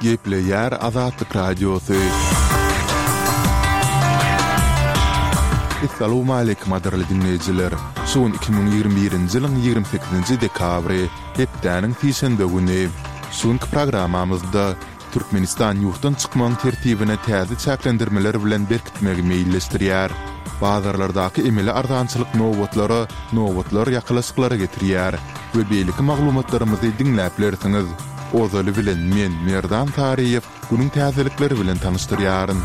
Geple yer Azatlık Radyosu. Assalamu alaykum adirli dinleyiciler. Son 2021-nji ýylyň 28-nji dekabry hepdäniň fiýşenbe güni. Şonky programamyzda Türkmenistan ýurtdan çykmaň tertibine täze çäklendirmeler bilen berkitmegi meýilleşdirýär. Bazarlardaky emeli ardançylyk nowatlar ýakylaşyklara getirýär. We beýleki maglumatlarymyzy dinläp bilersiňiz. Ozaly bilen men Merdan Tariýew günüň täzelikleri bilen tanyşdyrýaryn.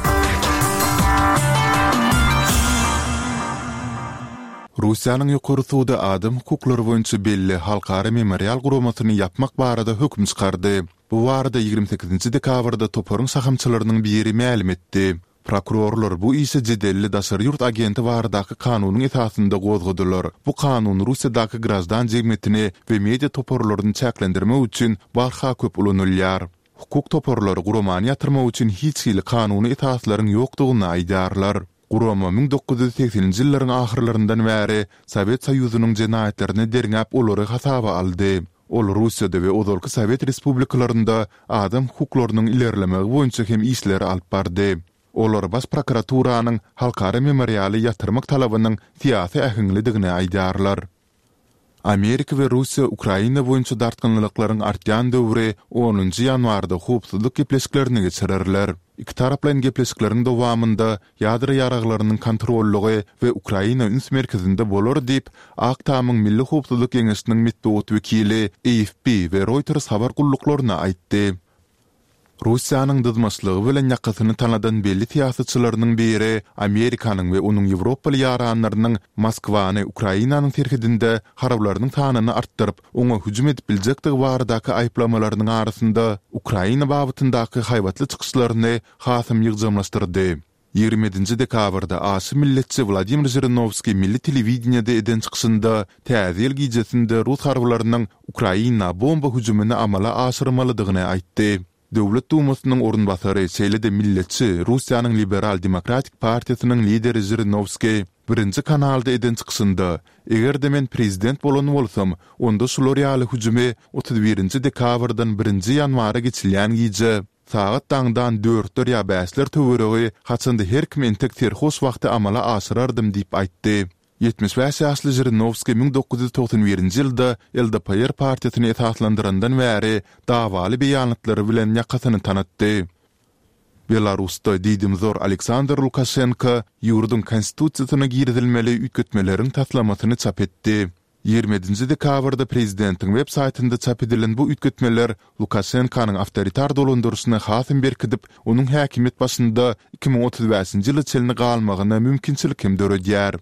Russiýanyň ýokary suwda adam hukuklary boýunça belli halkara memorial guramasyny ýapmak barada hökm çykardy. Bu barada 28-nji dekabrda toparyň sahamçylarynyň biri ma'lum etdi. Prokurorlar bu işe jedelli daşary ýurt agenti baradaky kanunyň esasynda gozgudylar. Bu kanun Russiýadaky grazdan jemgyýetini we media toparlaryny çäklendirmek üçin barha köp ulanylýar. Hukuk toparlary guramany ýatyrmak üçin hiç hili kanuny esaslaryň ýokdugyny aýdarlar. Gurama 1980-nji ýyllaryň ahyrlaryndan bäri Sowet Soýuzynyň jenaýetlerini derňäp olary hasaba aldy. Ol Russiýada we ozalky Sowet respublikalarynda adam hukuklarynyň ilerlemegi boýunça hem işleri alyp bardy. Olar bas prokuraturynyň halkara memorialy ýatyrmak talabynyň siýasy ähliligini aýdarlar. Amerika we Russiýa Ukraina boýunça dartgynlyklaryň artýan döwri 10-njy ýanwarda howpsuzlyk gepleşiklerini geçirirler. İki taraplan gepleşikleriň dowamynda ýadry ýaraglarynyň kontrollugy we Ukraina üns merkezinde bolar diýip Aktamyň Milli Howpsuzlyk Geňeşiniň mitbuat wekili AFP we Reuters habar gullaklaryna aýtdy. Russiýanyň dızmaçlygy bilen ýakasyny tanadan belli siýasatçylarynyň biri Amerikanyň we onuň Ýewropaly ýaranlarynyň Moskwany Ukrainanyň terhidinde harablarynyň sanyny artdyryp, oňa hüjüm edip biljekdigi baradaky aýplamalarynyň arasynda Ukraina babyndaky haýbatly çykyşlaryny hasym ýygjamlaşdyrdy. 20-nji dekabrda Asy milletçi Vladimir Zhirinovskiy milli telewideniyede eden çykysynda täze gijesinde Rus harbalarynyň Ukraina bomba hüjümini amala aşyrmalydygyny aýtdy. Döwlet Dumasynyň orunbasary Seýlede milletçi Russiýanyň Liberal Demokratik Partiýasynyň lideri Zhirinovskiy birinji kanalda eden çykysynda "Egerde men prezident bolan bolsam, onda şular ýaly hüjümi 31-nji dekabrdan 1-nji ýanwara geçilýän gije saat daňdan 4 ýa 5 töweregi haçynda her kim entek terhos wagty amala aşyrardym" diýip aýtdy. 75 ýaşly Zhirinovskiy 1991-nji ýylda LDPR partiýasyny esaslandyrandan bäri dawaly beýanatlary bilen ýakasyny tanatdy. Belarusda diýdimzor Aleksandr Lukashenko ýurdun konstitusiýasyna girizilmeli üýtgetmelerin taslamasyny çap etdi. 20-nji dekabrda prezidentiň web saýtynda çap edilen bu üýtgetmeler Lukashenkonyň awtoritar dolandyryşyna hasym berkidip, onuň häkimet başynda 2035-nji ýyly çelini galmagyna mümkinçilik hem döredýär.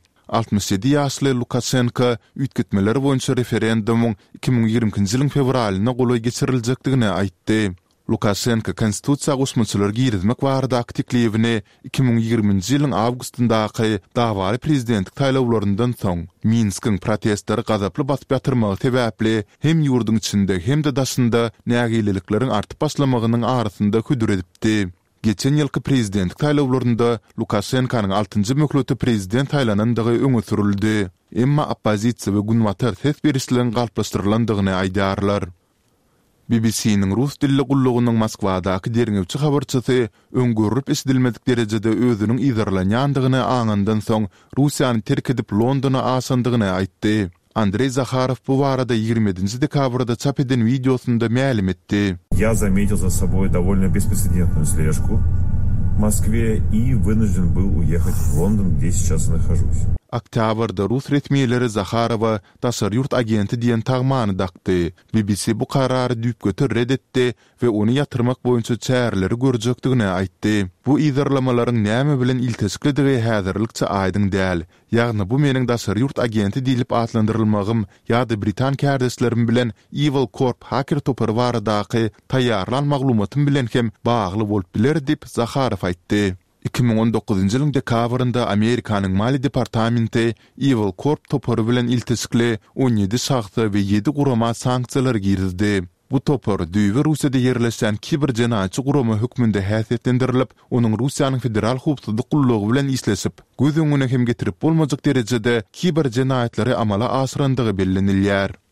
67 ýaşly Lukashenko üýtgetmeler boýunça referendumuň 2020-nji ýylyň fevralyna goly geçiriljekdigini aýtdy. Lukashenko konstitusiýa guşmaçylar girizmek baradaky teklifini 2020-nji ýylyň awgustyndaky dawaly prezidentlik taýlawlaryndan soň Minskiň protestlary gazaply basyp ýatyrmagy sebäpli hem ýurdun içinde hem de daşynda nägililiklerin artyp başlamagynyň arasynda hüdür edipdi. Geçen ýylky prezidentlik taýlawlarynda Lukashenkonyň 6-njy möhletde prezident taýlanandygy öňe sürildi. Emma oppozisiýa we günwatar ses berişlerini galplaşdyrylandygyny aýdarlar. BBC-niň rus dilli gullugynyň Moskwadaky derňewçi habarçysy öňgörüp esdilmedik derejede özüniň izarlanýandygyny aňandan soň Russiýany terk edip Londona aşandygyny aýtdy. Andrey Zakharov bu barada 27-nji dekabrda çap eden videosunda ma'lum etdi. Я заметил за собой довольно беспрецедентную слежку в Москве и вынужден был уехать в Лондон, где сейчас нахожусь. Oktyabrda Rus resmiýetleri Zakharova daşary ýurt agenti diýen tagmany dakdy. BBC bu karary düýp götür redetdi we ony ýatyrmak boýunça çäreleri görjekdigini aýtdy. Bu izarlamalaryň näme bilen iltesikledigi häzirlikçe aýdyň däl. Ýagny bu meniň daşary ýurt agenti diýilip atlandyrylmagym ýa-da Britan kärdeslerim bilen Evil Corp hacker topary baradaky taýýarlan maglumatym bilen hem bagly bolup biler diýip Zakharov aýtdy. 2019-njy ýylyň dekabrynda Amerikanyň Mali departamenti Evil Corp topary bilen iltisikli 17 şahsy we 7 gurama sanksiýalar girizdi. Bu topar düýbe Russiýada ýerleşen kiber jenaýatçy gurama hökmünde häsiýetlendirilip, onuň Russiýanyň federal hukuk gullugy bilen isleşip, göz öňüne hem getirip bolmajak derejede kiber jenaýatlary amala aşyrandygy bellenilýär.